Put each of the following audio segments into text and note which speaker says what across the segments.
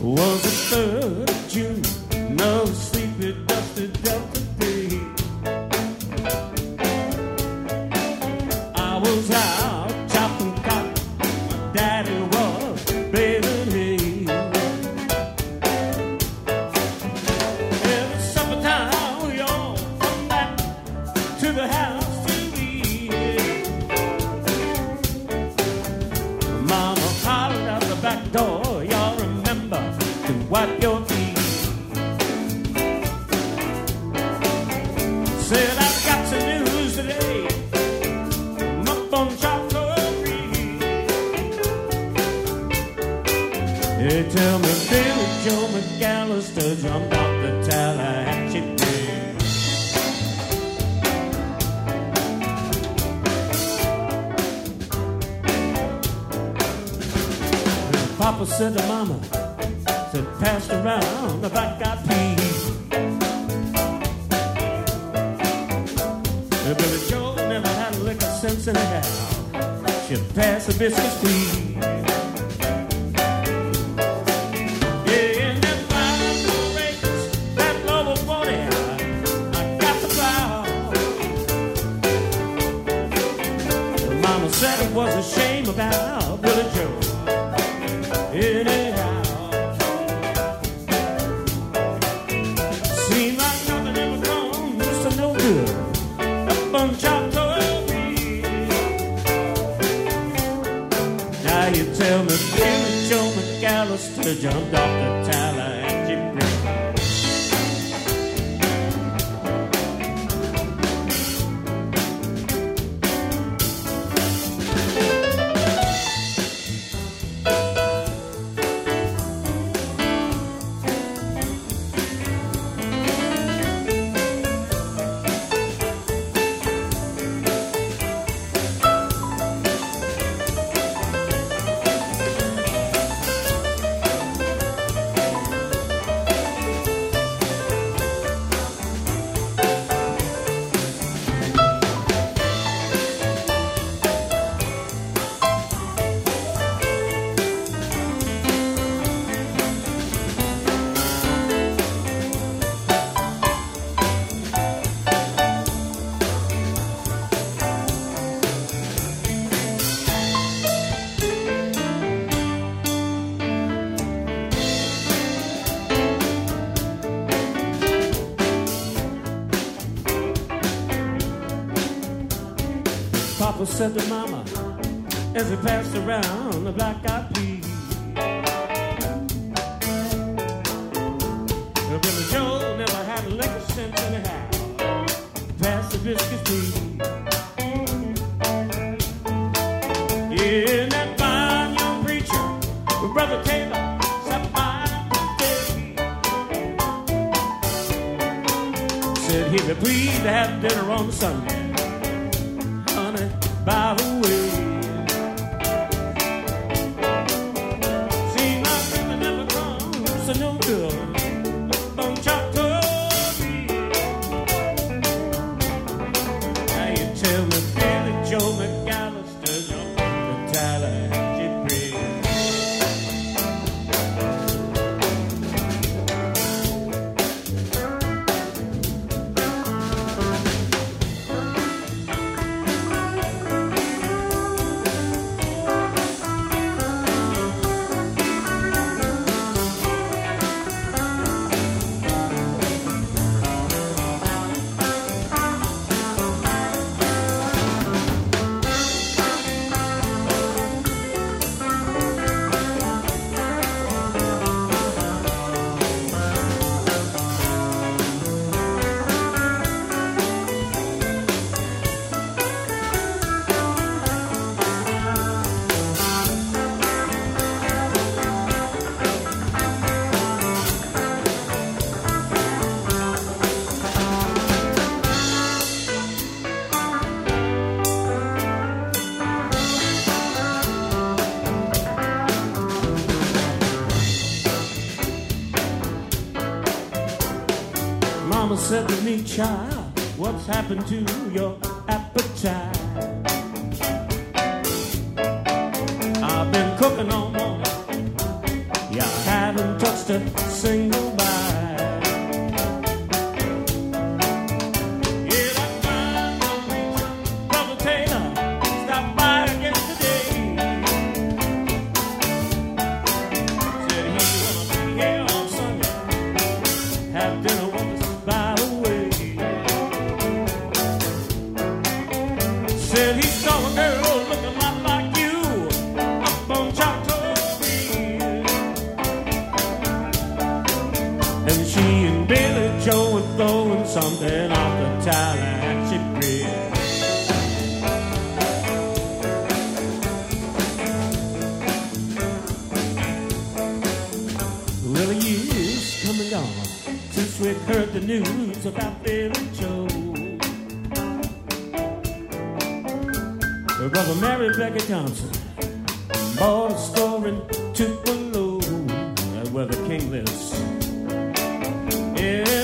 Speaker 1: Was the 3rd of June, no sleepy, dusty Delta day. I was out chopping cotton, my daddy was baling hay. Every summertime we all come back to the house to eat. Mama hollered out the back door, y'all remember to wipe your feet. Said I've got some news today, I'm up on chocolate free. They tell me Billy Joe McAllister jumped off the Tallahatchie Bridge. Papa said to Mama, said passed around the black-eyed peas. Billy Joe never had a lick of sense anyhow. She'd pass the biscuit squeeze. Yeah, in that 5 acres, that lower 40, I got the plow. Mama said it was a shame about Billy Joe. Anyhow, seemed like nothing ever comes to no good up on chocolate Beach. Now you tell me Billy Joe McAllister jumped off the Tallahatchie Bridge. Papa said to Mama as he passed around the black-eyed peas. Well, Billy Joe never had a lick of sense anyhow. Passed the biscuits, please. Yeah, and that fine young preacher, with Brother Taylor, sat by the day. Said he'd be pleased to have dinner on Sunday. By the way, see my brother never comes to no good on chocolate Beach. Now you tell me Billy Joe McAllister jumped off the Tallahatchie Bridge. Mama said to me, child, what's happened to your appetite? I've been cooking all morning, yeah, I haven't touched news about Billy Joe. Her brother Mary Becky Thompson bought a store in Tupelo, that's where the king lives. Yeah,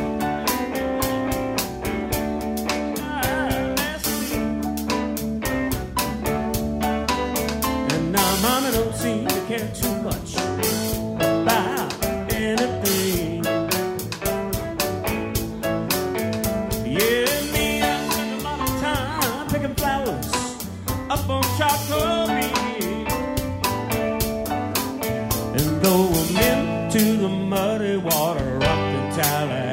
Speaker 1: last week. And now Mama don't seem to care too much about anything. Yeah, me, I spend a lot of time picking flowers up on Charcoal Beach. And though I'm into the muddy water, rock the Tallahassee.